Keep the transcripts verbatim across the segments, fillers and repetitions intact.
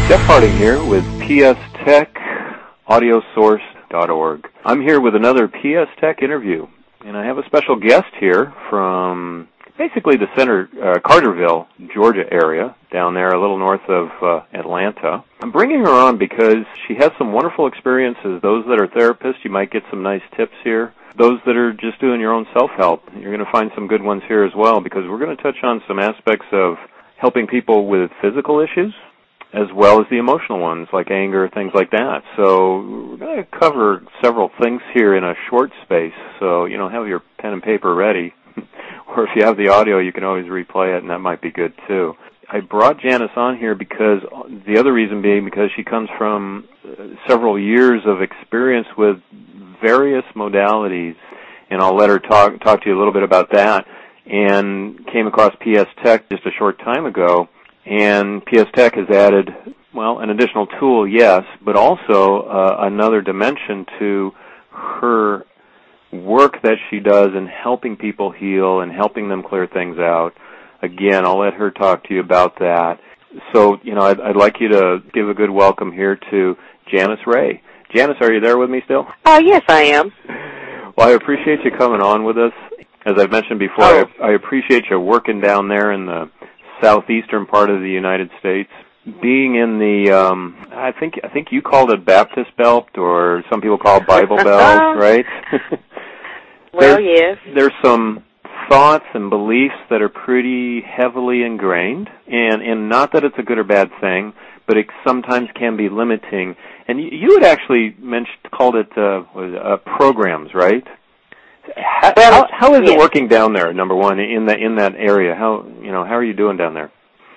Jeff Harding here with P S Tech Audio Source dot org. I'm here with another P S Tech interview, and I have a special guest here from basically the center, uh, Carterville, Georgia area, down there a little north of uh, Atlanta. I'm bringing her on because she has some wonderful experiences. Those that are therapists, you might get some nice tips here. Those that are just doing your own self-help, you're going to find some good ones here as well, because we're going to touch on some aspects of helping people with physical issues, as well as the emotional ones, like anger, things like that. So we're going to cover several things here in a short space. So, you know, have your pen and paper ready. Or if you have the audio, you can always replay it, and that might be good, too. I brought Janice on here because the other reason being because she comes from several years of experience with various modalities, and I'll let her talk, talk to you a little bit about that, and came across P S Tech just a short time ago. And P S Tech has added, well, an additional tool, yes, but also uh, another dimension to her work that she does in helping people heal and helping them clear things out. Again, I'll let her talk to you about that. So, you know, I'd, I'd like you to give a good welcome here to Janice Ray. Janice, are you there with me still? Uh, yes, I am. Well, I appreciate you coming on with us. As I've mentioned before, oh. I, I appreciate you working down there in the southeastern part of the United States, being in the, um, I think I think you called it Baptist Belt, or some people call it Bible Belt, right? Well, there's, yes. There's some thoughts and beliefs that are pretty heavily ingrained, and, and not that it's a good or bad thing, but it sometimes can be limiting. And you, you had actually mentioned, called it uh, was, uh, programs, right? How, well, how, how is yes. it working down there? Number one, in that in that area, how you know how are you doing down there?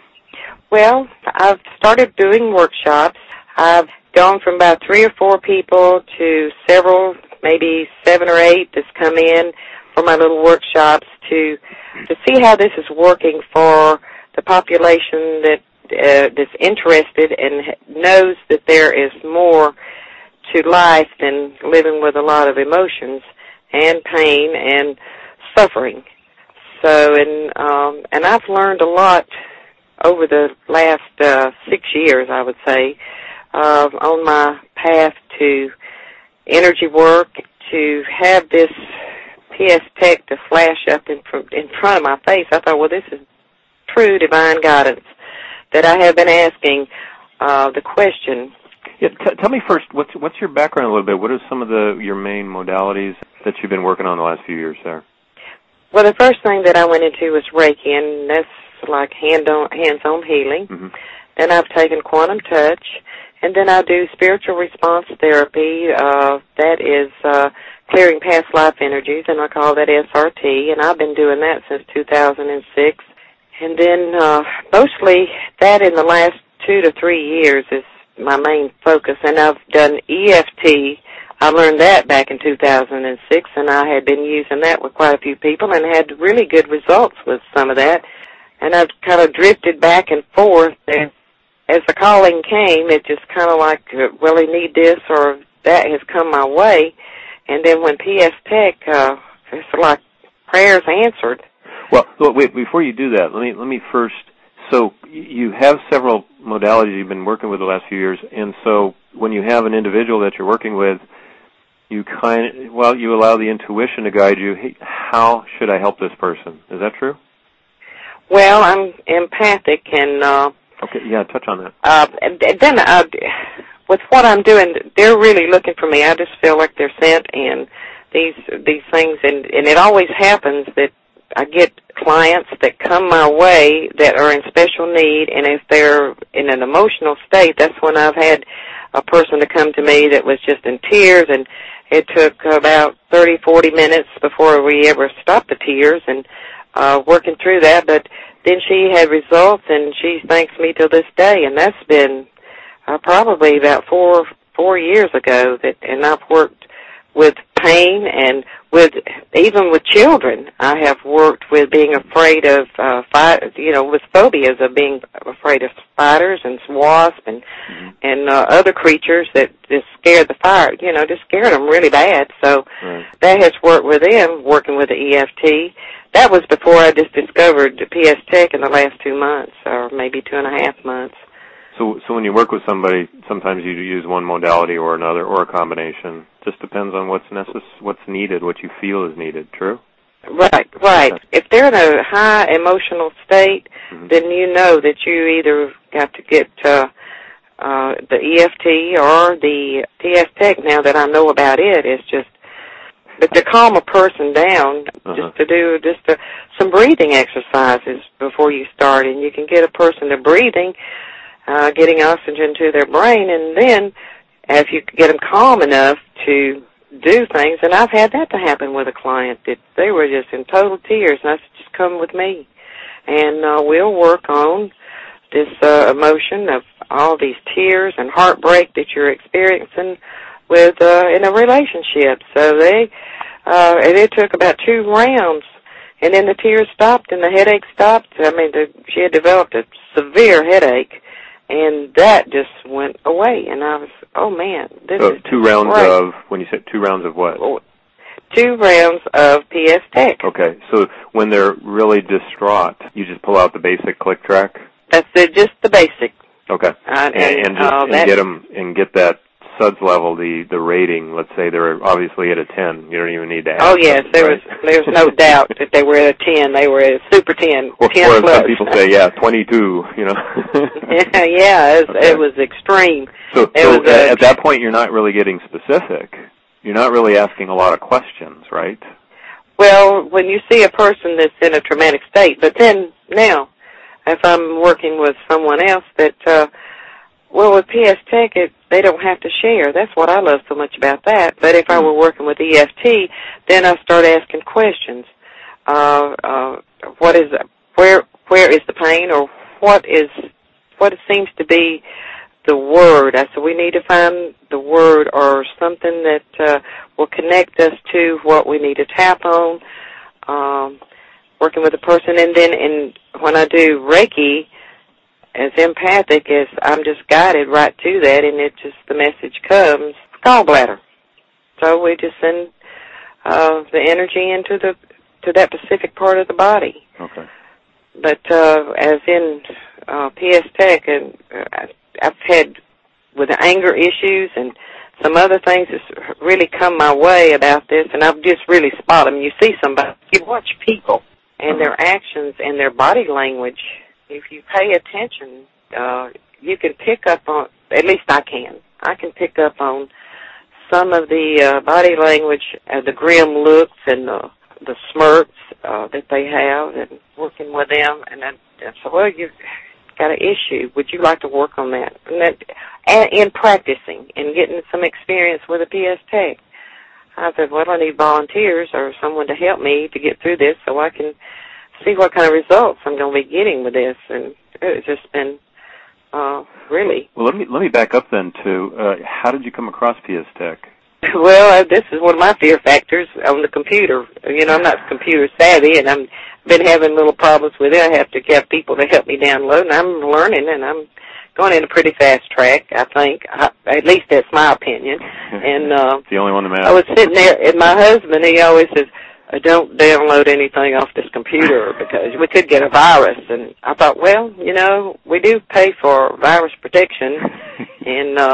Well, I've started doing workshops. I've gone from about three or four people to several, maybe seven or eight that's come in for my little workshops to to see how this is working for the population that uh, that's interested and knows that there is more to life than living with a lot of emotions and pain and suffering. So, and um, and I've learned a lot over the last uh, six years, I would say, uh, on my path to energy work, to have this P S Tech to flash up in, in front of my face. I thought, well, this is true divine guidance that I have been asking uh, the question. Yeah, t- tell me first, what's what's your background a little bit? What are some of the your main modalities that you've been working on the last few years there? Well, the first thing that I went into was Reiki, and that's like hand-on, hands-on healing. Mm-hmm. Then I've taken quantum touch, and then I do spiritual response therapy. Uh, that is uh, clearing past life energies, and I call that S R T, and I've been doing that since two thousand six. And then uh, mostly that in the last two to three years is my main focus, and I've done E F T. I learned that back in two thousand six, and I had been using that with quite a few people and had really good results with some of that. And I've kind of drifted back and forth. And as the calling came, it just kind of like, well, I need this, or that has come my way. And then when P S Tech, uh, it's like prayers answered. Well, wait, before you do that, let me let me first. So you have several modalities you've been working with the last few years, and so when you have an individual that you're working with, you kind of, well, you allow the intuition to guide you. Hey, how should I help this person? Is that true? Well, I'm empathic, and uh, okay, yeah, touch on that. Uh, and then uh, with what I'm doing, they're really looking for me. I just feel like they're sent, and these these things, and, and it always happens that I get clients that come my way that are in special need, and if they're in an emotional state, that's when I've had a person to come to me that was just in tears, and it took about thirty, forty minutes before we ever stopped the tears and uh, working through that. But then she had results, and she thanks me till this day, and that's been uh, probably about four four years ago. That, and I've worked with pain and with even with children. I have worked with being afraid of uh, fight, you know, with phobias of being afraid of spiders and wasps and mm-hmm. and uh, other creatures that just scare the fire, you know, just scared them really bad. So right. that has worked with them, working with the E F T. That was before I just discovered the P S Tech in the last two months, or maybe two and a half months. So, so when you work with somebody, sometimes you use one modality or another, or a combination. Just depends on what's necess- what's needed, what you feel is needed. True? Right, right. Okay. If they're in a high emotional state, mm-hmm. then you know that you either have to get uh, uh, the E F T or the P S Tech. Now that I know about it, it's just, but to calm a person down, uh-huh. just to do just to, some breathing exercises before you start, and you can get a person to breathing. Uh, getting oxygen to their brain, and then if you get them calm enough to do things, and I've had that to happen with a client, that they were just in total tears, and I said, just come with me, and uh, we'll work on this uh, emotion of all these tears and heartbreak that you're experiencing with uh, in a relationship. So they, uh, and it took about two rounds, and then the tears stopped and the headache stopped. I mean, the, she had developed a severe headache. And that just went away, and I was, oh man, this so is two rounds great. of, when you said two rounds of what? Two rounds of P S Tech. Okay, so when they're really distraught, you just pull out the basic click track? That's the, just the basic. Okay, uh, and, and, and, just, uh, and get them, and get that S U D S level, the, the rating. Let's say they're obviously at a ten. You don't even need to ask. Oh yes, them, there right? was there's no doubt that they were at a ten. They were at a super ten. Or, ten or plus. Some people say, yeah, twenty-two. You know. yeah, yeah, it was, okay. It was extreme. So, it so was at, a, at that point, you're not really getting specific. You're not really asking a lot of questions, right? Well, when you see a person that's in a traumatic state, but then now, if I'm working with someone else that. Uh, Well, with P S Tech, it, they don't have to share. That's what I love so much about that. But if I were working with E F T, then I start asking questions. Uh, uh, what is where where is the pain, or what is what seems to be the word? I said we need to find the word or something that uh, will connect us to what we need to tap on. Um, working with a person, and then in when I do Reiki. As empathic as I'm just guided right to that, and it just, the message comes, gallbladder. So we just send uh, the energy into the to that specific part of the body. Okay. But uh, as in uh, P S Tech, and uh, I've had with the anger issues and some other things that's really come my way about this, and I've just really spotted them. You see somebody, you watch people and their actions and their body language. If you pay attention, uh, you can pick up on, at least I can, I can pick up on some of the uh, body language, uh, the grim looks and the, the smirks uh, that they have, and working with them. And I, I said, well, you've got an issue. Would you like to work on that? And that, and in practicing and getting some experience with a P S Tech. I said, well, I need volunteers or someone to help me to get through this so I can see what kind of results I'm going to be getting with this, and it's just been uh, really. Well, let me let me back up then to uh, how did you come across P S Tech? Well, uh, this is one of my fear factors on the computer. You know, I'm not computer savvy, and I'm been having little problems with it. I have to have people to help me download, and I'm learning, and I'm going in a pretty fast track, I think. I, at least that's my opinion. And uh, it's the only one that matters. I was sitting there, and my husband, he always says, I don't download anything off this computer because we could get a virus. And I thought, well, you know, we do pay for virus protection, and uh,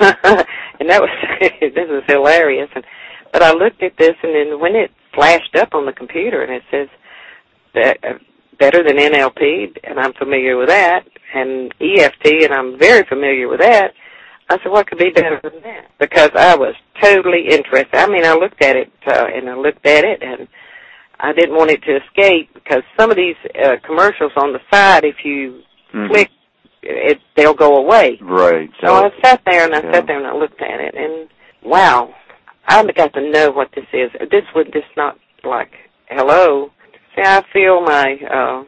and that was this was hilarious. And but I looked at this, and then when it flashed up on the computer, and it says that uh, better than N L P, and I'm familiar with that, and E F T, and I'm very familiar with that. I said, what could be better than that? Because I was totally interested. I mean, I looked at it, uh, and I looked at it, and I didn't want it to escape, because some of these uh, commercials on the side, if you mm-hmm. click, it, they'll go away. Right. So oh. I sat there, and I yeah. sat there, and I looked at it, and wow, I got to know what this is. This was just not like, hello. See, I feel my... Uh,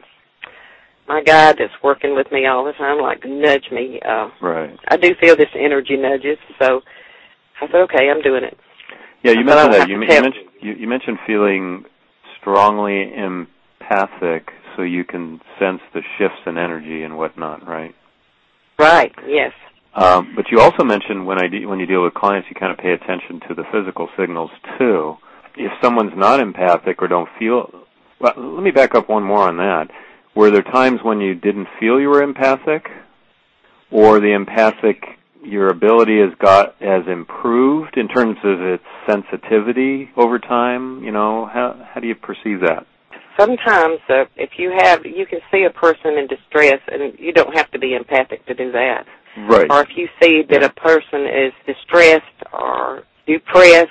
My guide that's working with me all the time, like, nudge me. Uh, right. I do feel this energy nudges, so I said, okay, I'm doing it. Yeah, you mentioned that. You, you, mentioned, you, you mentioned feeling strongly empathic so you can sense the shifts in energy and whatnot, right? Right, yes. Um, but you also mentioned when, I de- when you deal with clients, you kind of pay attention to the physical signals, too. If someone's not empathic or don't feel... Well, let me back up one more on that. Were there times when you didn't feel you were empathic? or the empathic, your ability has got has improved in terms of its sensitivity over time? You know, how how do you perceive that? Sometimes, uh, if you have, you can see a person in distress, and you don't have to be empathic to do that. Right. Or if you see that a person is distressed or depressed,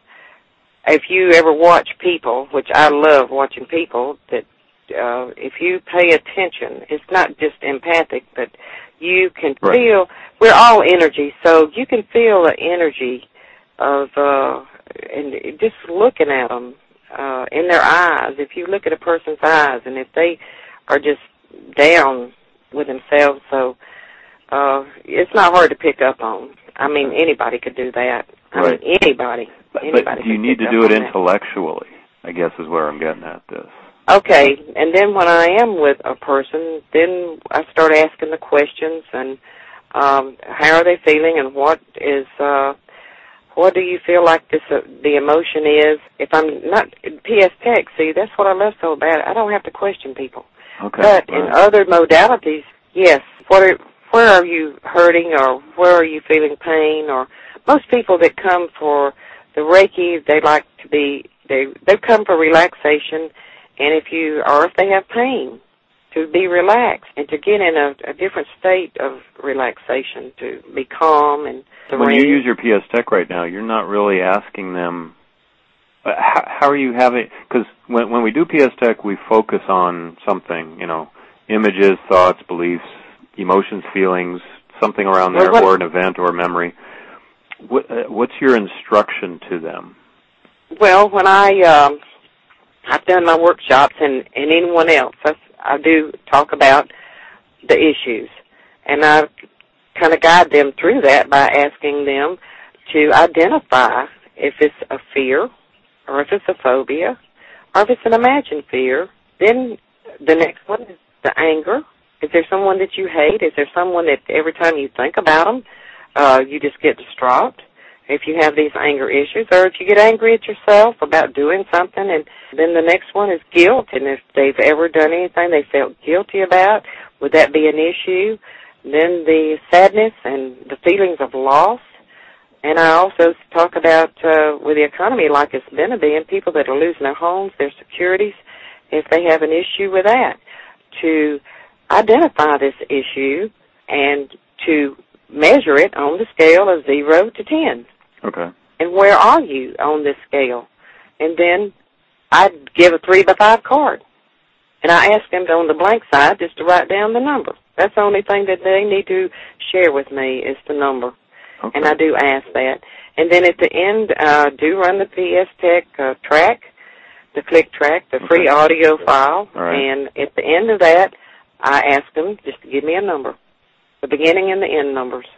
if you ever watch people, which I love watching people, that uh, if you pay attention, it's not just empathic, but you can right. feel, we're all energy, so you can feel the energy of, uh, and just looking at them uh, in their eyes. If you look at a person's eyes, and if they are just down with themselves, so uh, it's not hard to pick up on. I mean, anybody could do that. I right. mean, anybody. But, anybody but do you need to do it intellectually, that. I guess is where I'm getting at this. Okay, and then when I am with a person, then I start asking the questions, and um, how are they feeling, and what is, uh, what do you feel like this uh, the emotion is? If I'm not P S Tech, see, that's what I love so about it. I don't have to question people. Okay. But right. in other modalities, yes. What are, where are you hurting, or where are you feeling pain? Or most people that come for the Reiki, they like to be they they come for relaxation. And if you, or if they have pain, to be relaxed and to get in a, a different state of relaxation, to be calm and serene. When you use your P S Tech right now, you're not really asking them, uh, how, how are you having, because when, when we do P S Tech, we focus on something, you know, images, thoughts, beliefs, emotions, feelings, something around there, well, what, or an event or a memory. What, uh, what's your instruction to them? Well, when I... Um, I've done my workshops, and, and anyone else, I, I do talk about the issues. And I kind of guide them through that by asking them to identify if it's a fear, or if it's a phobia, or if it's an imagined fear. Then the next one is the anger. Is there someone that you hate? Is there someone that every time you think about them, uh, you just get distraught? If you have these anger issues, or if you get angry at yourself about doing something, and then the next one is guilt, and if they've ever done anything they felt guilty about, would that be an issue? Then the sadness and the feelings of loss. And I also talk about, uh, with the economy like it's been to be, and people that are losing their homes, their securities, if they have an issue with that, to identify this issue and to measure it on the scale of zero to ten. Okay. And where are you on this scale? And then I give a three by five card. And I ask them to, on the blank side, just to write down the number. That's the only thing that they need to share with me is the number. Okay. And I do ask that. And then at the end, uh, do run the P S Tech uh, track, the click track, the free okay. audio file. All right. And at the end of that, I ask them just to give me a number, the beginning and the end numbers.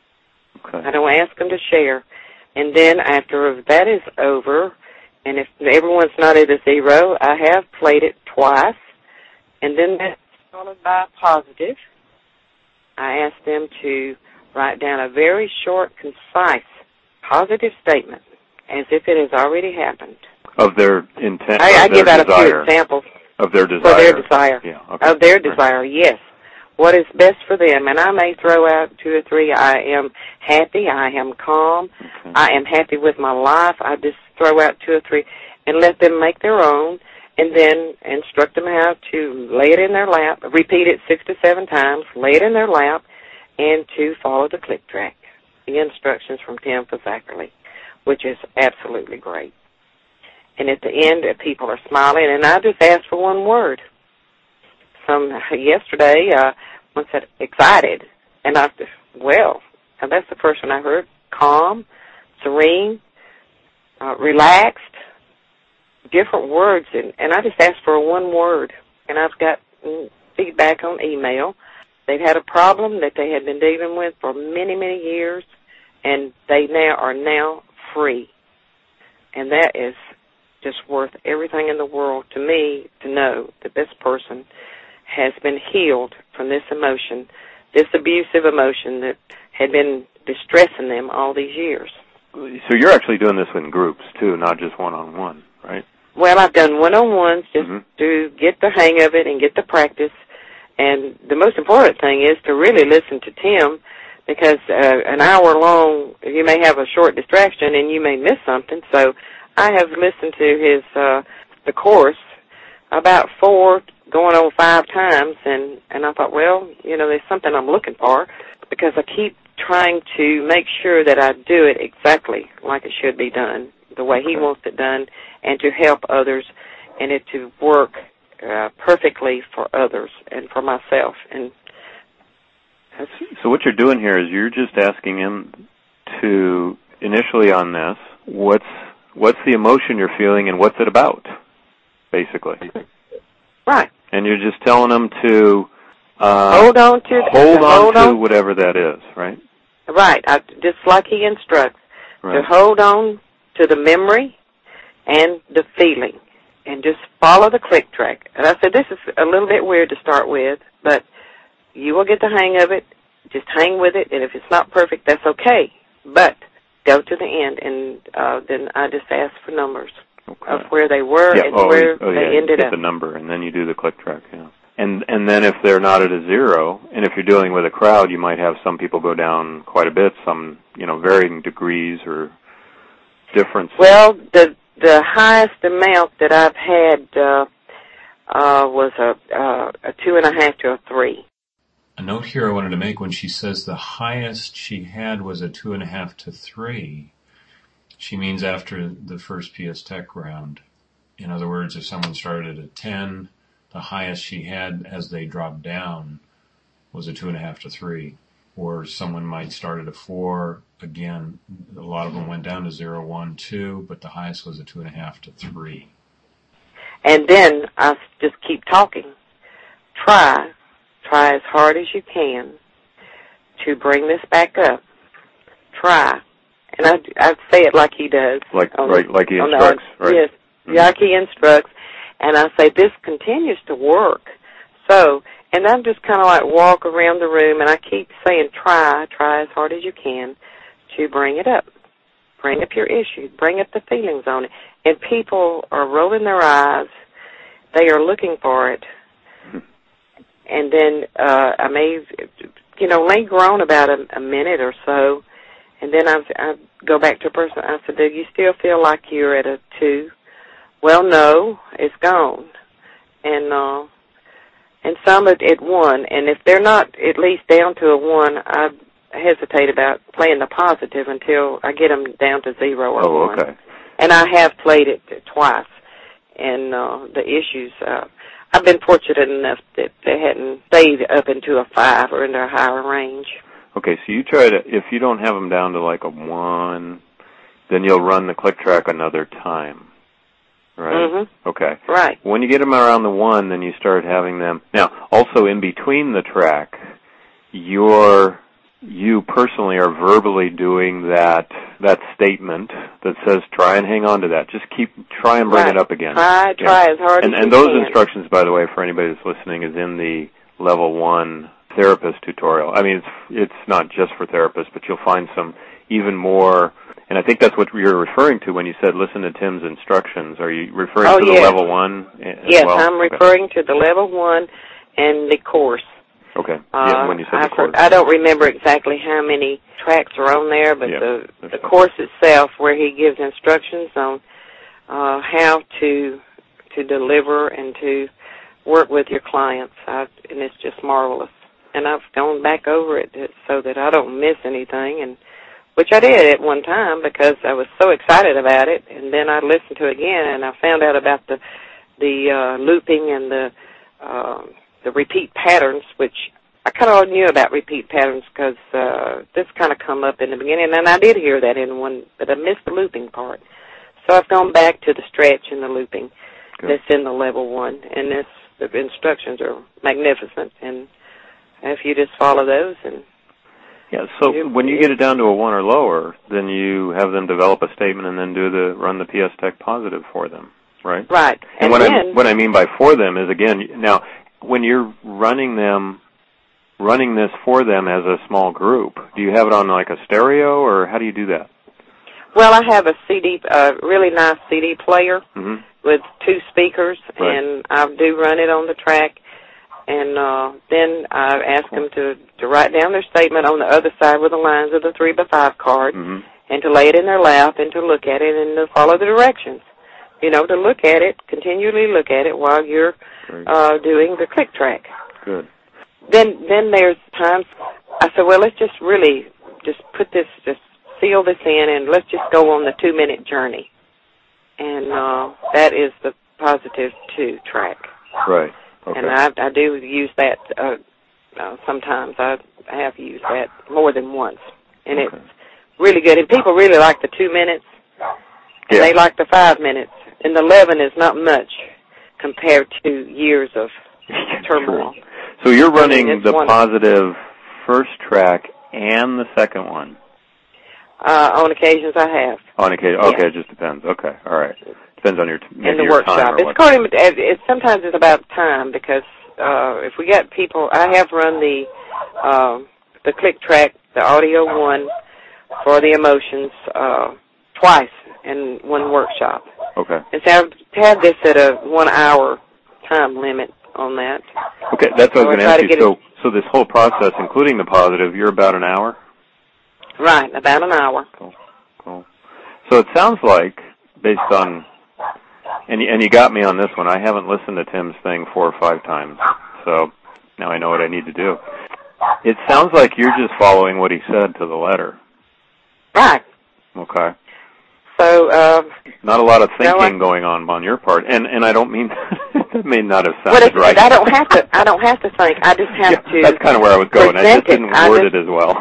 Okay. I don't ask them to share. And then after that is over, and if everyone's not at a zero, I have played it twice, and then that's followed by positive. I ask them to write down a very short, concise, positive statement, as if it has already happened. Of their intent, I, I their give out desire. a few examples. Of their desire. For their desire. Yeah, okay. Of their desire, yes. What is best for them, and I may throw out two or three. I am happy, I am calm, okay. I am happy with my life. I just throw out two or three and let them make their own, and then instruct them how to lay it in their lap, repeat it six to seven times, lay it in their lap, and to follow the click track, the instructions from Tim Fazzackerly, which is absolutely great. And at the end, people are smiling, and I just ask for one word. Some yesterday, uh, one said excited, and I said, well, and that's the first one I heard. Calm, serene, uh, relaxed, different words, and, and I just asked for one word, and I've got feedback on email. They've had a problem that they had been dealing with for many, many years, and they now are now free, and that is just worth everything in the world to me to know that this person has been healed from this emotion, this abusive emotion that had been distressing them all these years. So you're actually doing this in groups, too, not just one-on-one, right? Well, I've done one-on-ones just mm-hmm. to get the hang of it and get the practice, And the most important thing is to really listen to Tim, because uh, an hour long, you may have a short distraction and you may miss something. So I have listened to his uh, the course about four, going on five times, and, and I thought, well, you know, there's something I'm looking for, because I keep trying to make sure that I do it exactly like it should be done, the way he wants it done, and to help others, and it to work uh, perfectly for others and for myself. And so what you're doing here is you're just asking him to, initially on this, what's what's the emotion you're feeling and what's it about, basically. Right. And you're just telling him to uh, hold on to hold to on hold to on. whatever that is, right? Right. I, just like he instructs, right. to hold on to the memory and the feeling, and just follow the click track. And I said, this is a little bit weird to start with, but you will get the hang of it. Just hang with it, and if it's not perfect, that's okay. But go to the end, and uh, then I just ask for numbers okay. of where they were yeah. and oh, where oh, they yeah. ended Get up. the number, and then you do the click track, yeah. And and then if they're not at a zero, and if you're dealing with a crowd, you might have some people go down quite a bit, some, you know, varying degrees or differences. Well, the the highest amount that I've had uh, uh, was a, uh, a two and a half to a three. A note here I wanted to make, when she says the highest she had was a two and a half to three, she means after the first P S Tech round. In other words, if someone started at ten, the highest she had as they dropped down was a two and a half to three. Or someone might start at a four. Again, a lot of them went down to zero, one, two, but the highest was a two and a half to three. And then I just keep talking. Try. Try as hard as you can to bring this back up. Try. And I, I say it like he does. Like on, right, like he instructs, the, right? Yes, mm-hmm. like he instructs. And I say, this continues to work. So, and I just kind of like walk around the room, and I keep saying, try, try as hard as you can to bring it up. Bring up your issue. Bring up the feelings on it. And people are rolling their eyes. They are looking for it. And then uh, I may, you know, linger on about a, a minute or so, and then I, I go back to a person. I said, do you still feel like you're at a two? Well, no, it's gone. And uh, and some at, at one. And if they're not at least down to a one, I hesitate about playing the positive until I get them down to zero or oh, one. okay. And I have played it twice. And uh, the issues, uh, I've been fortunate enough that they hadn't stayed up into a five or into a higher range. Okay, so you try to, if you don't have them down to like a one, then you'll run the click track another time, right? Mm-hmm. Okay. Right. When you get them around the one, then you start having them. Now, also in between the track, you're, you personally are verbally doing that that statement that says, try and hang on to that. Just keep, try and bring right. it up again. Try, yeah. try as hard and, as and you those can. instructions, by the way, for anybody that's listening, is in the level one therapist tutorial. I mean, it's it's not just for therapists, but you'll find some even more, and I think that's what you're referring to when you said listen to Tim's instructions. Are you referring oh, to yes. the level one as yes, well? I'm okay. referring to the level one and the course. Okay. Uh, yeah, when you said I, the course. I don't remember exactly how many tracks are on there, but yeah, the the course itself, where he gives instructions on uh, how to to deliver and to work with your clients, I, and it's just marvelous. And I've gone back over it so that I don't miss anything, and which I did at one time because I was so excited about it. And then I listened to it again, and I found out about the the uh, looping and the uh, the repeat patterns, which I kind of knew about repeat patterns because uh, this kind of come up in the beginning, and I did hear that in one, but I missed the looping part. So I've gone back to the stretch and the looping Good. That's in the level one, and this, the instructions are magnificent, and if you just follow those and yeah, so you, when you get it down to a one or lower, then you have them develop a statement and then do the run the P S Tech positive for them, right? Right. And, and what then, I what I mean by for them is, again, now when you're running them, running this for them as a small group, do you have it on like a stereo, or how do you do that? Well, I have a C D, a really nice C D player mm-hmm. with two speakers, right. and I do run it on the track. And uh, then I ask them to, to write down their statement on the other side with the lines of the three by five card, Mm-hmm. and to lay it in their lap and to look at it and to follow the directions. You know, to look at it, continually look at it while you're uh, doing the click track. Good. Then then there's times I said, well, let's just really just put this, just seal this in, and let's just go on the two-minute journey. And uh, that is the positive two track. Right. Okay. And I, I do use that uh, uh, sometimes. I have used that more than once. And Okay. it's really good. And people really like the two minutes, and Yeah. they like the five minutes. And the eleven is not much compared to years of turmoil. So you're running I mean, the wonderful. positive first track and the second one? Uh, on occasions I have. On occasion. Yeah. Okay, it just depends. Okay, all right. Depends on your maybe In the your workshop. time or It's what. according to, it, it, sometimes it's about time, because uh, if we get people, I have run the uh, the click track, the audio one, for the emotions uh, twice in one workshop. Okay. And so I've had this at a one-hour time limit on that. Okay, that's what So I was going I to try ask to you. get So, so this whole process, including the positive, you're about an hour? Right, about an hour. Cool. Cool. So it sounds like, based on, and you, and you got me on this one, I haven't listened to Tim's thing four or five times, so now I know what I need to do. It sounds like you're just following what he said to the letter. Right. Okay. So, uh, Not a lot of No, thinking I- going on on your part, and and I don't mean that may not have well, sounded it's, right. I don't have to. I don't have to think. I just have Yeah, to. that's kind of where I was going. I present just didn't it. I word just- it as well.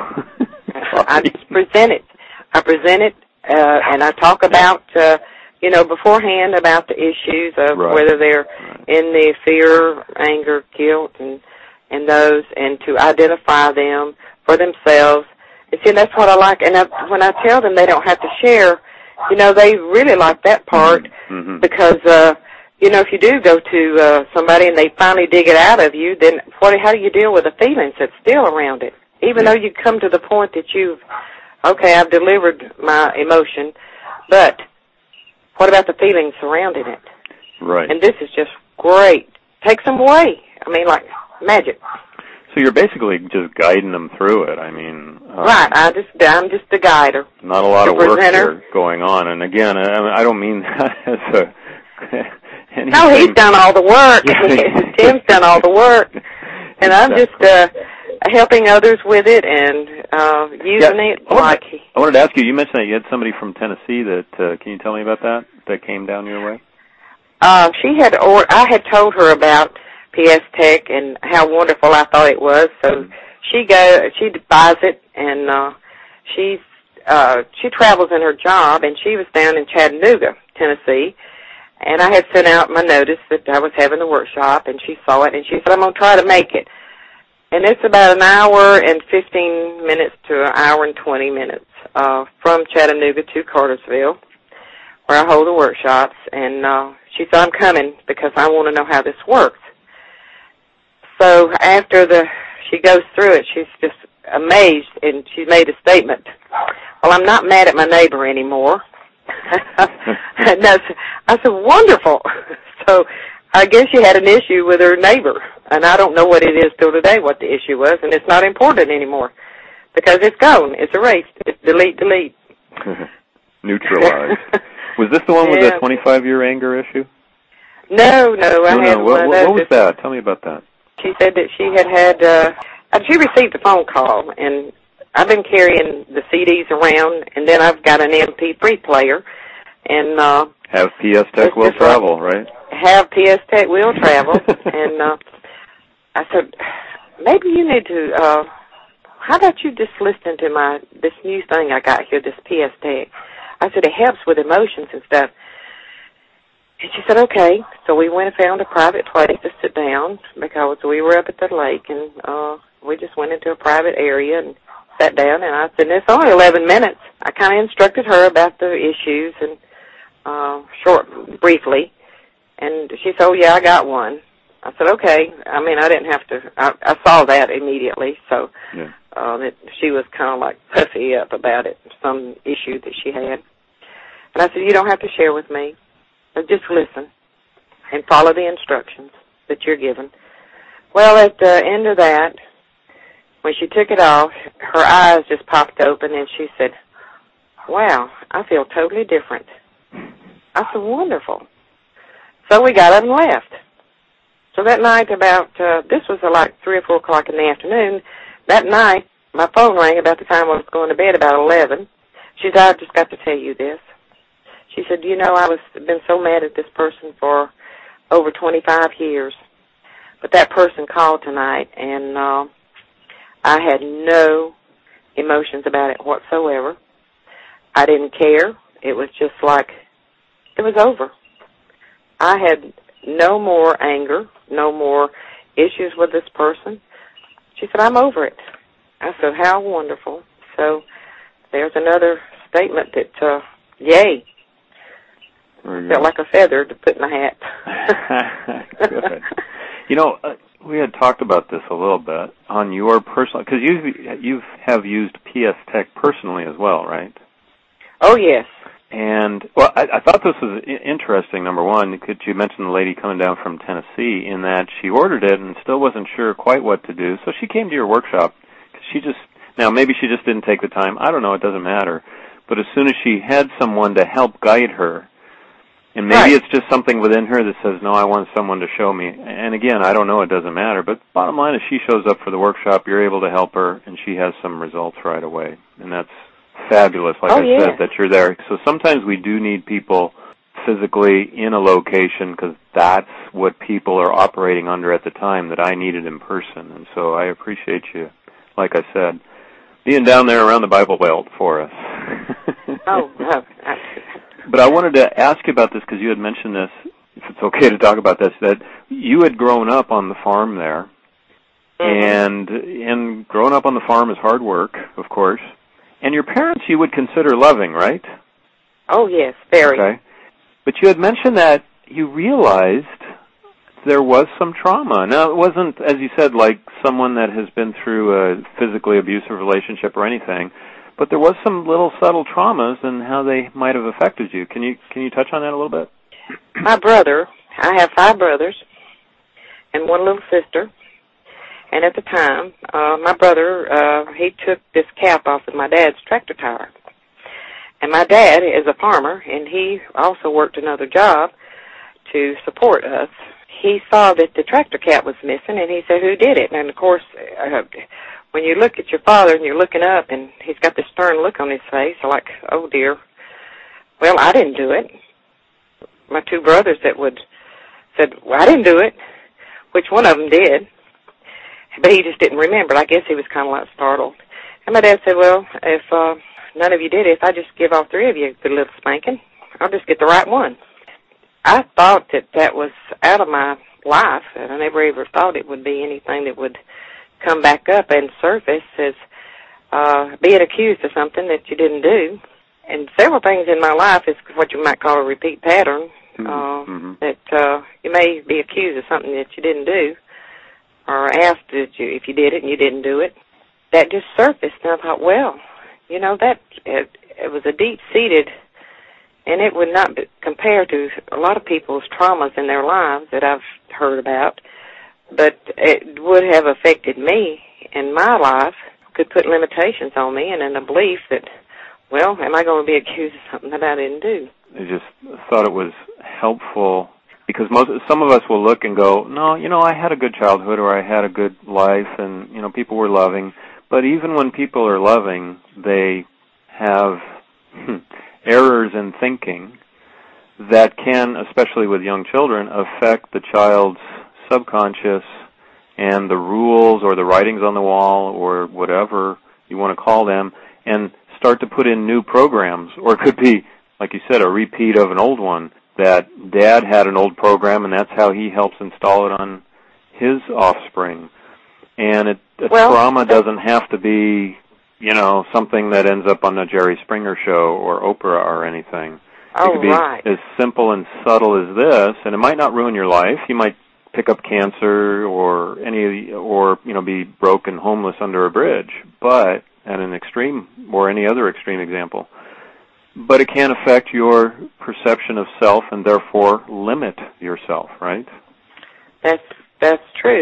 I just present it. I present it, uh, and I talk about, uh, you know, beforehand about the issues of Right. whether they're Right. in the fear, anger, guilt, and and those, and to identify them for themselves. And see, that's what I like. And I, when I tell them they don't have to share, you know, they really like that part, Mm-hmm. because, uh, you know, if you do go to uh, somebody and they finally dig it out of you, then what? How do you deal with the feelings that's still around it? Even Yeah. though you come to the point that you've, okay, I've delivered my emotion, but what about the feelings surrounding it? Right. And this is just great. Takes them away. I mean, like magic. So you're basically just guiding them through it. I mean, um, Right. I just, I'm just the guider. not a lot the of work presenter. here going on. And again, I, I don't mean that as a anything. No, he's done all the work. Yeah. Tim's done all the work. And I'm just Exactly. uh, helping others with it and uh, using Yeah, it I wanted, like... I wanted to ask you, you mentioned that you had somebody from Tennessee that, uh, can you tell me about that, that came down your way? Uh, she had, or I had told her about P S Tech and how wonderful I thought it was. So Mm-hmm. she go, she buys it, and uh, she's uh, she travels in her job, and she was down in Chattanooga, Tennessee, and I had sent out my notice that I was having the workshop, and she saw it, and she said, "I'm going to try to make it." And it's about an hour and fifteen minutes to an hour and twenty minutes uh, from Chattanooga to Cartersville, where I hold the workshops, and uh, she said, "I'm coming because I want to know how this works." So after the she goes through it, she's just amazed, and she made a statement. Well, I'm not mad at my neighbor anymore. And that's, I said, wonderful. So I guess she had an issue with her neighbor, and I don't know what it is till today, what the issue was, and it's not important anymore because it's gone. It's erased. It's delete, delete. Neutralized. Was this the one with Yeah. the twenty-five year anger issue? No, no, I no, had no. one What, of what, those. what was that? Tell me about that. She said that she had had, uh, uh, she received a phone call, and I've been carrying the C Ds around, and then I've got an M P three player, and uh, Have P S Tech It's will just like- travel, right? have P S Tech will travel. And uh, I said, maybe you need to, uh, how about you just listen to my, this new thing I got here, this P S Tech. I said, it helps with emotions and stuff. And she said, okay. So we went and found a private place to sit down because we were up at the lake, and uh, we just went into a private area and sat down. And I said, it's only eleven minutes. I kind of instructed her about the issues and uh, short, briefly. And she said, oh, yeah, I got one. I said, okay. I mean, I didn't have to. I, I saw that immediately. So Yeah. uh, that she was kind of like puffy up about it, some issue that she had. And I said, you don't have to share with me. Just listen and follow the instructions that you're given. Well, at the end of that, when she took it off, her eyes just popped open, and she said, wow, I feel totally different. I said, wonderful. So we got up and left. So that night about, uh, this was uh, like three or four o'clock in the afternoon. That night, my phone rang about the time I was going to bed, about eleven. She said, I just got to tell you this. She said, you know, I was been so mad at this person for over twenty-five years. But that person called tonight, and uh, I had no emotions about it whatsoever. I didn't care. It was just like it was over. I had no more anger, no more issues with this person. She said, I'm over it. I said, how wonderful. So there's another statement that, uh, yay, felt like a feather to put in my hat. Good. You know, uh, we had talked about this a little bit on your personal, because you you have used P S Tech personally as well, right? Oh, yes. And, well, I, I thought this was interesting, number one, because you mentioned the lady coming down from Tennessee, in that she ordered it and still wasn't sure quite what to do, so she came to your workshop. She just, now maybe she just didn't take the time, I don't know, it doesn't matter, but as soon as she had someone to help guide her, and maybe right. it's just something within her that says, no, I want someone to show me, and again, I don't know, it doesn't matter, but bottom line is she shows up for the workshop, you're able to help her, and she has some results right away, and that's fabulous, like oh, I yeah. said, that you're there. So sometimes we do need people physically in a location because that's what people are operating under at the time that I needed in person. And so I appreciate you, like I said, being down there around the Bible Belt for us. oh, no. But I wanted to ask you about this because you had mentioned this, if it's okay to talk about this, that you had grown up on the farm there. Mm-hmm. And, and growing up on the farm is hard work, of course. And your parents you would consider loving, right? Oh, yes, very. Okay. But you had mentioned that you realized there was some trauma. Now, it wasn't, as you said, like someone that has been through a physically abusive relationship or anything, but there was some little subtle traumas and how they might have affected you. Can you can you touch on that a little bit? My brother, I have five brothers and one little sister. And at the time, uh, my brother, uh, he took this cap off of my dad's tractor tire. And my dad is a farmer, and he also worked another job to support us. He saw that the tractor cap was missing, and he said, who did it? And, of course, uh, when you look at your father and you're looking up, and he's got this stern look on his face, I'm like, oh, dear. Well, I didn't do it. My two brothers that would said, well, I didn't do it, which one of them did. But he just didn't remember. I guess he was kind of like startled. And my dad said, well, if uh, none of you did it, if I just give all three of you a good little spanking, I'll just get the right one. I thought that that was out of my life, and I never ever thought it would be anything that would come back up and surface as uh, being accused of something that you didn't do. And several things in my life is what you might call a repeat pattern, mm-hmm. uh, mm-hmm. that uh, you may be accused of something that you didn't do, or asked that you, if you did it and you didn't do it. That just surfaced, and I thought, well, you know, that it, it was a deep-seated, and it would not be, compare to a lot of people's traumas in their lives that I've heard about, but it would have affected me in my life, could put limitations on me, and in the belief that, well, am I going to be accused of something that I didn't do? I just thought it was helpful. Because most, some of us will look and go, no, you know, I had a good childhood or I had a good life and, you know, people were loving. But even when people are loving, they have hmm, errors in thinking that can, especially with young children, affect the child's subconscious and the rules or the writings on the wall or whatever you want to call them, and start to put in new programs. Or it could be, like you said, a repeat of an old one. That Dad had an old program, and that's how he helps install it on his offspring. And it, a well, trauma doesn't have to be, you know, something that ends up on the Jerry Springer show or Oprah or anything. Oh, it could be right. as simple and subtle as this, and it might not ruin your life. You might pick up cancer or any, or you know, be broke and homeless under a bridge. But at an extreme, or any other extreme example. But it can affect your perception of self and therefore limit yourself, right? That's that's true.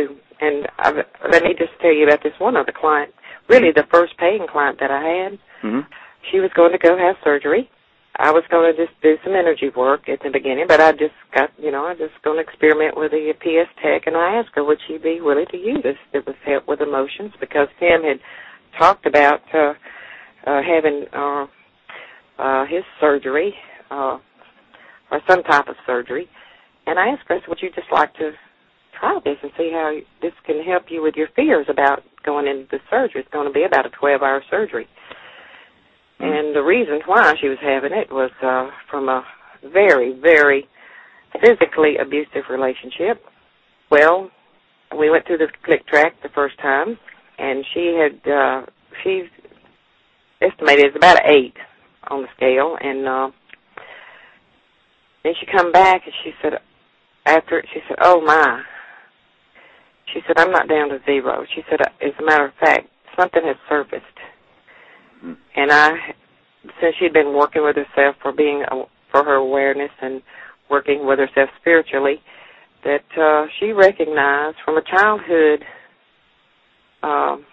And I, let me just tell you about this one other client. Really, the first paying client that I had, mm-hmm. she was going to go have surgery. I was going to just do some energy work at the beginning, but I just got, you know, I just going to experiment with the P S Tech, and I asked her would she be willing to use this. It was help with emotions because Tim had talked about uh, uh, having uh, uh, his surgery uh, or some type of surgery, and I asked her, would you just like to try this and see how this can help you with your fears about going into the surgery? It's going to be about a twelve-hour surgery. And the reason why she was having it was uh, from a very, very physically abusive relationship. Well, we went through the click track the first time, and she had, uh, she estimated it's about an eight on the scale. And uh, then she come back, and she said, after it, she said, oh, my. She said, I'm not down to zero. She said, as a matter of fact, something has surfaced. And I, since she'd been working with herself for being, for her awareness and working with herself spiritually, that uh, she recognized from a childhood um,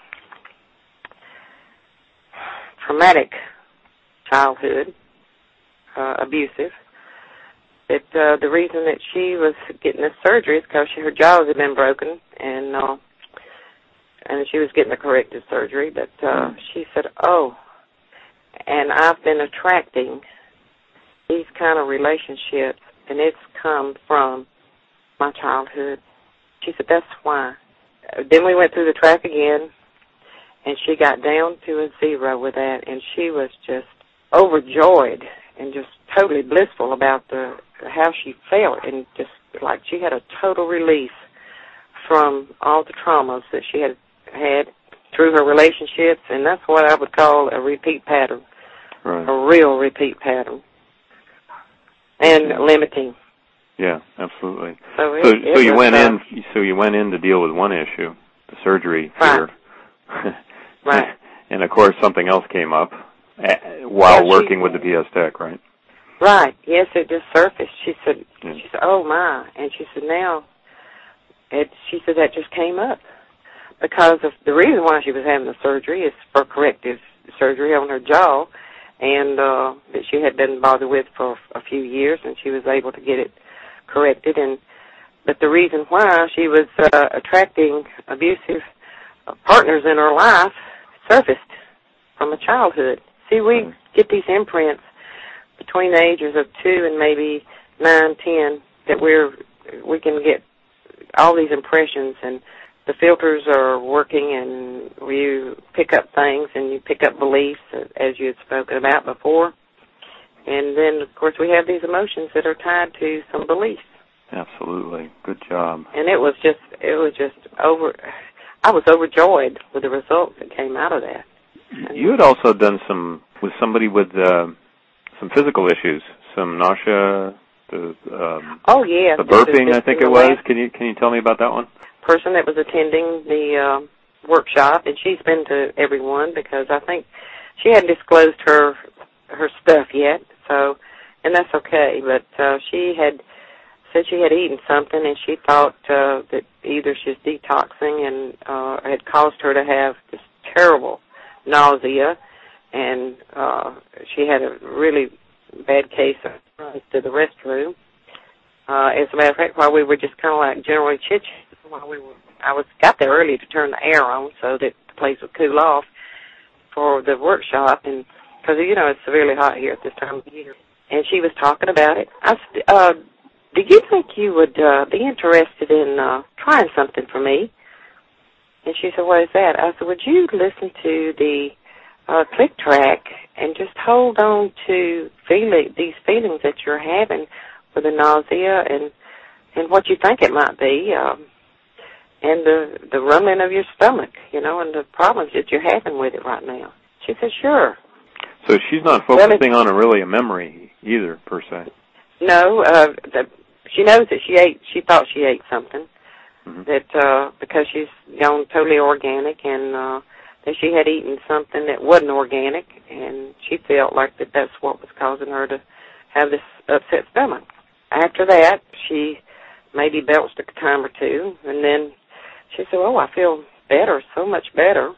traumatic childhood, uh, abusive, that uh, the reason that she was getting this surgery is because her jaws had been broken, and uh, and she was getting the corrective surgery, but uh, she said, oh, and I've been attracting these kind of relationships, and it's come from my childhood. She said, that's why. Then we went through the track again, and she got down to a zero with that, and she was just overjoyed and just totally blissful about the how she felt, and just like she had a total release from all the traumas that she had had through her relationships, and that's what I would call a repeat pattern, right. A real repeat pattern, and yeah. limiting. Yeah, absolutely. So, it, so, it so you went uh, in. So you went in to deal with one issue, the surgery right. fear, right? And of course, something else came up while yeah, working she, with the P S Tech, right? Right. Yes, it just surfaced. She said, yeah. she said, oh my, and she said now, it. She said that just came up. Because of the reason why she was having the surgery is for corrective surgery on her jaw, and uh, that she had been bothered with for a few years, and she was able to get it corrected. And but the reason why she was uh, attracting abusive uh, partners in her life surfaced from a childhood. See, we mm-hmm. get these imprints between the ages of two and maybe nine, ten, that we're we can get all these impressions, and the filters are working, and you pick up things, and you pick up beliefs, as you had spoken about before. And then, of course, we have these emotions that are tied to some beliefs. Absolutely. Good job. And it was just, it was just over, I was overjoyed with the results that came out of that. You had also done some, with somebody with uh, some physical issues, some nausea, the, um, oh, yeah. the burping, I think it was. Last. Can you, can you tell me about that one? Person that was attending the uh, workshop, and she's been to every one because I think she hadn't disclosed her her stuff yet, so, and that's okay, but uh, she had said she had eaten something, and she thought uh, that either she's detoxing and uh, had caused her to have this terrible nausea, and uh, she had a really bad case of runs to the restroom. Uh, as a matter of fact, while we were just kind of like generally chit-chatting, while we were, I was got there early to turn the air on so that the place would cool off for the workshop, and because you know it's severely hot here at this time of year. And she was talking about it. I said, uh, "Do you think you would uh, be interested in uh, trying something for me?" And she said, "What is that?" I said, "Would you listen to the uh, click track and just hold on to feeling these feelings that you're having with the nausea and and what you think it might be?" Um, and the the rumbling of your stomach, you know, and the problems that you're having with it right now. She said, sure. So she's not focusing well, on a really a memory either, per se. No, uh, the, she knows that she ate, she thought she ate something, mm-hmm. that uh, because she's gone totally organic, and uh, that she had eaten something that wasn't organic, and she felt like that that's what was causing her to have this upset stomach. After that, she maybe belched a time or two, and then she said, oh, I feel better, so much better.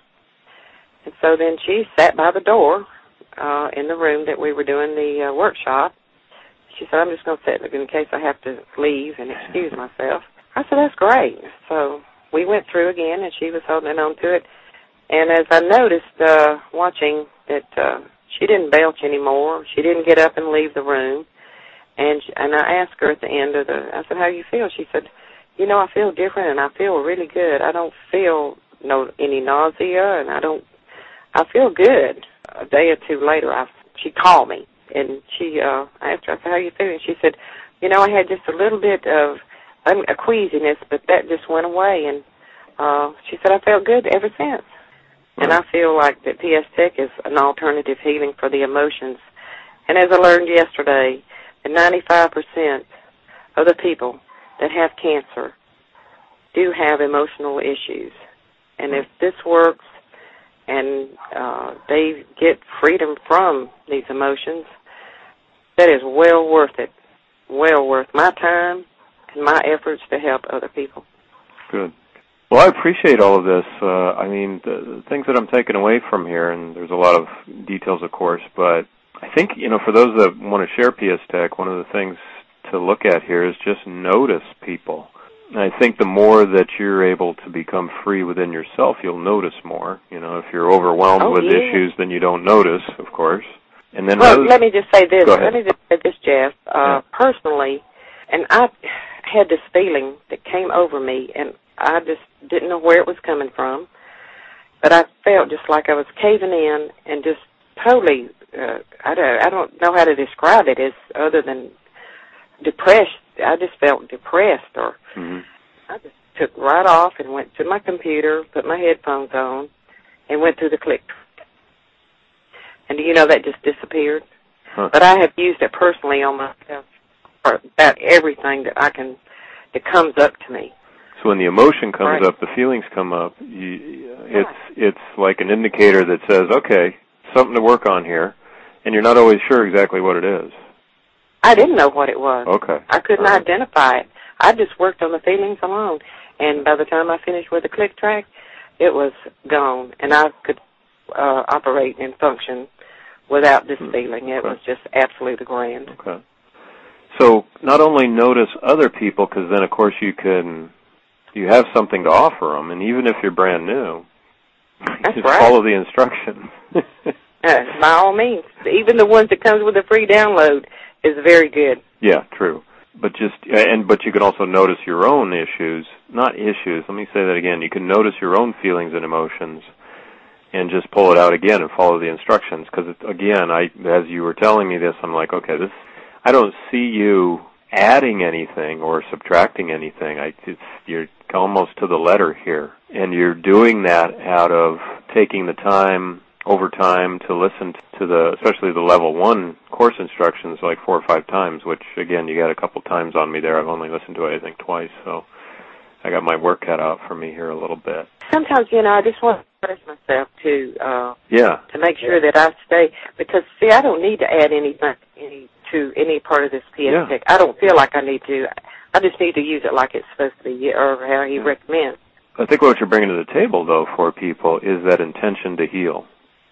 And so then she sat by the door uh, in the room that we were doing the uh, workshop. She said, I'm just going to sit in case I have to leave and excuse myself. I said, that's great. So we went through again, and she was holding on to it. And as I noticed uh, watching that uh, she didn't belch anymore, she didn't get up and leave the room. And she, and I asked her at the end of the, I said, how do you feel? She said, you know, I feel different, and I feel really good. I don't feel no any nausea, and I don't, I feel good. A day or two later, I, she called me, and she, uh, I asked her, I said, how are you feeling? She said, you know, I had just a little bit of um, a queasiness, but that just went away, and uh, she said, I felt good ever since. Right. And I feel like that P S Tech is an alternative healing for the emotions. And as I learned yesterday, that ninety-five percent of the people that have cancer do have emotional issues. And if this works and uh, they get freedom from these emotions, that is well worth it, well worth my time and my efforts to help other people. Good. Well, I appreciate all of this. Uh, I mean, the, the things that I'm taking away from here, and there's a lot of details, of course, but I think, you know, for those that want to share P S Tech, one of the things to look at here is just notice people. And I think the more that you're able to become free within yourself, you'll notice more. You know, if you're overwhelmed oh, with yeah. issues, then you don't notice, of course. And then well, those, let me just say this. Go ahead. Let me just say this, Jeff. Uh, yeah. Personally, and I had this feeling that came over me, and I just didn't know where it was coming from, but I felt just like I was caving in and just totally, uh, I, don't, I don't know how to describe it as other than depressed. I just felt depressed, or mm-hmm. I just took right off and went to my computer, put my headphones on, and went through the click. And do you know that just disappeared? Huh. But I have used it personally on myself for about everything that I can, that comes up to me. So when the emotion comes right. up, the feelings come up, you, it's it's like an indicator that says, okay, something to work on here, and you're not always sure exactly what it is. I didn't know what it was. Okay. I couldn't right. identify it. I just worked on the feelings alone, and by the time I finished with the click track, it was gone, and I could uh, operate and function without this hmm. feeling. It okay. was just absolutely grand. Okay. So not only notice other people, because then, of course, you can... you have something to offer them, and even if you're brand new, That's just right. follow the instructions. uh, by all means. Even the ones that comes with a free download is very good. Yeah, true. But just and but you can also notice your own issues, not issues. Let me say that again. You can notice your own feelings and emotions, and just pull it out again and follow the instructions. Because again, I as you were telling me this, I'm like, okay, this I don't see you adding anything or subtracting anything. I, it's, you're almost to the letter here. And you're doing that out of taking the time over time to listen to the, especially the level one course instructions like four or five times, which again, you got a couple times on me there. I've only listened to it, I think, twice. So I got my work cut out for me here a little bit. Sometimes, you know, I just want to push myself to, uh, yeah. to make sure that I stay, because see, I don't need to add anything, any, to any part of this P S Tech. Yeah. I don't feel like I need to. I just need to use it like it's supposed to be, or how he yeah. recommends. I think what you're bringing to the table, though, for people is that intention to heal,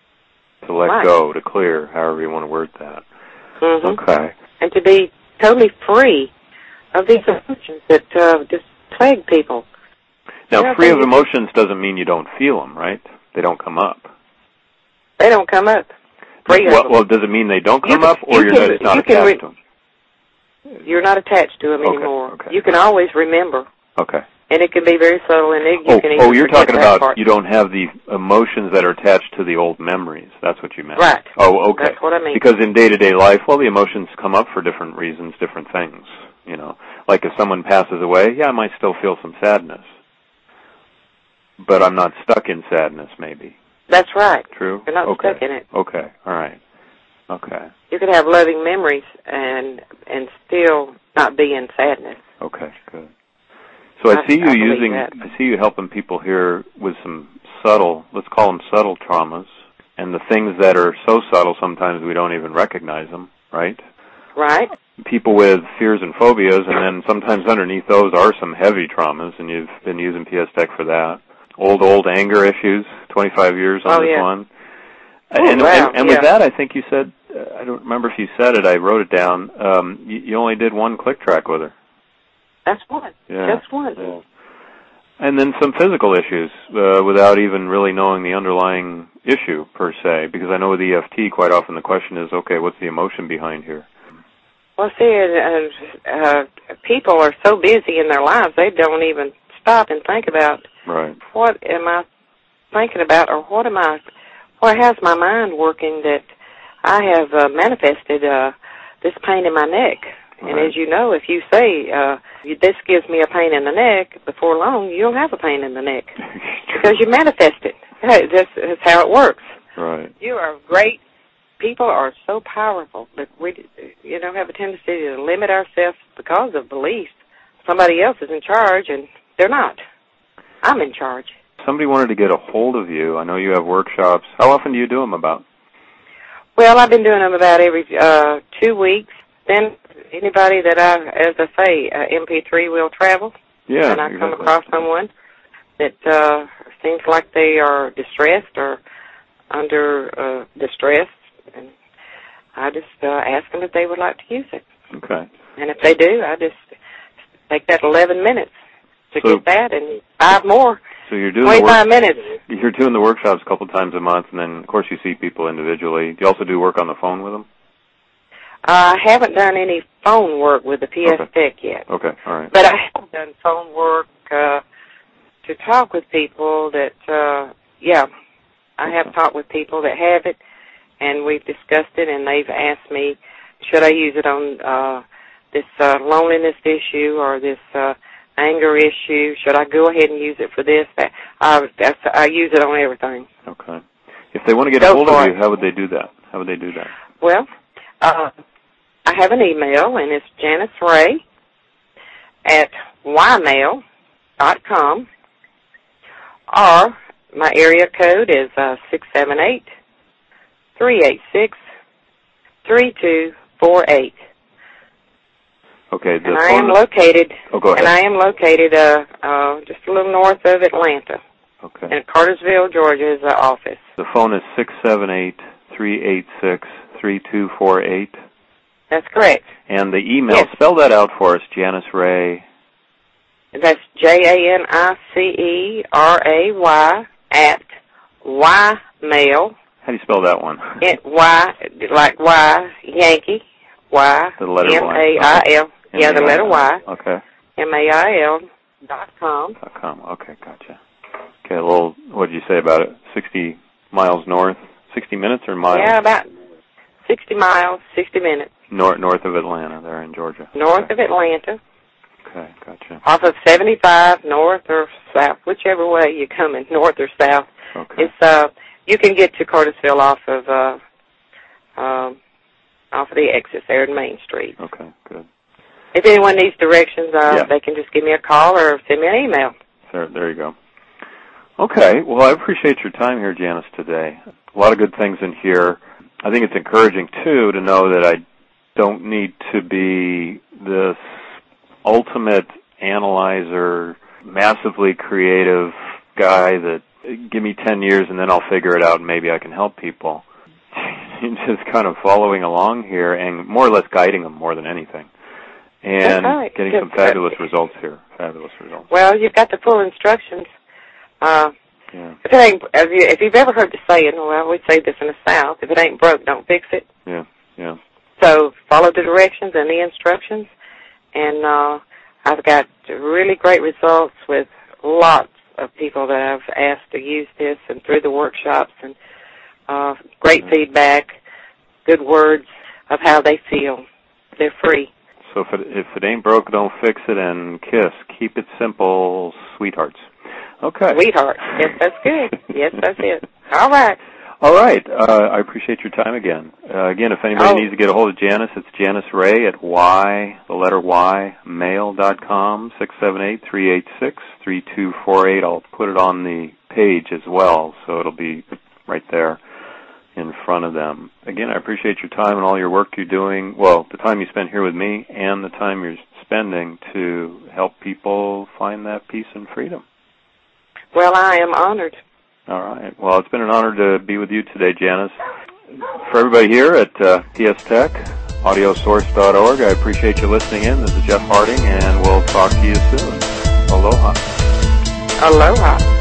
to let right. go, to clear, however you want to word that. Mm-hmm. Okay. And to be totally free of these emotions that uh, just plague people. Now, you know, free of emotions doesn't mean you don't feel them, right? They don't come up. They don't come up. Free well, of them. well, does it mean they don't come you, up, or you you're can, not you attached re- to them? You're not attached to them okay, anymore. Okay. You can always remember. Okay. And it can be very subtle, and it, you oh, can even Oh, you're talking about part. You don't have the emotions that are attached to the old memories. That's what you meant. Right. Oh, okay. That's what I mean. Because in day-to-day life, well, the emotions come up for different reasons, different things. You know, like if someone passes away, yeah, I might still feel some sadness. But I'm not stuck in sadness, maybe. That's right. True? You're not okay. stuck in it. Okay, all right. Okay. You can have loving memories and and still not be in sadness. Okay, good. So I, I see you I using, that. I see you helping people here with some subtle, let's call them subtle traumas, and the things that are so subtle sometimes we don't even recognize them, right? Right. people with fears and phobias, and then sometimes underneath those are some heavy traumas, and you've been using P S Tech for that. Old, old anger issues, twenty-five years on oh, this yeah. one. Ooh, and wow, and, and yeah. with that, I think you said, uh, I don't remember if you said it, I wrote it down, um, you, you only did one click track with her. That's one. Yeah. Just one. Yeah. And then some physical issues, uh, without even really knowing the underlying issue, per se, because I know with E F T, quite often the question is, okay, what's the emotion behind here? Well, see, uh, uh, people are so busy in their lives, they don't even stop and think about, right. what am I thinking about, or what am I, what has my mind working that I have uh, manifested uh, this pain in my neck. Right. And as you know, if you say, uh, this gives me a pain in the neck, before long, you'll have a pain in the neck. Because you manifest it. Hey, this is how it works. Right. You are great. People are so powerful, but we, you know, have a tendency to limit ourselves because of beliefs. Somebody else is in charge, and they're not. I'm in charge. Somebody wanted to get a hold of you. I know you have workshops. How often do you do them about? Well, I've been doing them about every uh, two weeks. Then anybody that I, as I say, uh, M P three will travel. Yeah, and I exactly. come across someone that uh, seems like they are distressed or under uh, distress, and I just uh, ask them if they would like to use it. Okay. And if they do, I just take that eleven minutes to so, get that and five more. So you're doing twenty-five the work, minutes. You're doing the workshops a couple times a month, and then, of course, you see people individually. Do you also do work on the phone with them? I haven't done any phone work with the P S Okay. Tech yet. Okay, all right. But I have done phone work uh, to talk with people that, uh, yeah, I have talked with people that have it, and we've discussed it, and they've asked me, should I use it on uh, this uh, loneliness issue or this uh, anger issue? Should I go ahead and use it for this? That, I, that's, I use it on everything. Okay. If they want to get Go a hold of for you, it. how would they do that? How would they do that? Well, uh, I have an email, and it's Janice Ray at y mail dot com, or my area code is uh, six seven eight, three eight six, three two four eight. Okay. The and I phone am is... located. Oh, go ahead. And I am located uh, uh, just a little north of Atlanta. Okay. In Cartersville, Georgia, is the office. The phone is six seven eight, three eight six, three two four eight. That's correct. And the email, yes. Spell that out for us, Janice Ray. That's J A N I C E R A Y at ymail. How do you spell that one? It, y, like Y, Yankee, Y, The letter M A I L. Y. Yeah, the letter Y. Okay. M A I L dot com. Dot com. Okay, gotcha. Okay, a little, what did you say about it? sixty miles north? sixty minutes or miles? Yeah, about sixty miles, sixty minutes. North, north of Atlanta, there in Georgia. North okay. of Atlanta. Okay, gotcha. Off of seventy-five, north or south, whichever way you're coming, north or south. Okay. It's, uh, you can get to Cartersville off of, uh, um, off of the exit there in Main Street. Okay, good. If anyone needs directions, uh, yeah. they can just give me a call or send me an email. There, there you go. Okay, well, I appreciate your time here, Janice, today. A lot of good things in here. I think it's encouraging, too, to know that I don't need to be this ultimate analyzer, massively creative guy that give me ten years and then I'll figure it out and maybe I can help people. Just kind of following along here and more or less guiding them more than anything. And right. getting some fabulous results here. Fabulous results. Well, you've got the full instructions. Uh, yeah. If it ain't, if, you, if you've ever heard the saying, well, we say this in the South, if it ain't broke, don't fix it. Yeah, yeah. So follow the directions and the instructions, and uh, I've got really great results with lots of people that I've asked to use this and through the workshops, and uh, great yeah. feedback, good words of how they feel. They're free. So if it, if it ain't broke, don't fix it, and KISS. Keep it simple, sweethearts. Okay. Sweetheart. Yes, that's good. Yes, that's it. All right. All right. Uh, I appreciate your time again. Uh, again, if anybody oh. needs to get a hold of Janice, it's Janice Ray at Y, the letter Y, mail dot com, six seven eight, three eight six, three two four eight. I'll put it on the page as well, so it'll be right there. in front of them. Again, I appreciate your time and all your work you're doing, well, the time you spend here with me and the time you're spending to help people find that peace and freedom. Well, I am honored. All right. Well, it's been an honor to be with you today, Janice. For everybody here at uh, P S Tech, audio source dot org, I appreciate you listening in. This is Jeff Harding, and we'll talk to you soon. Aloha. Aloha.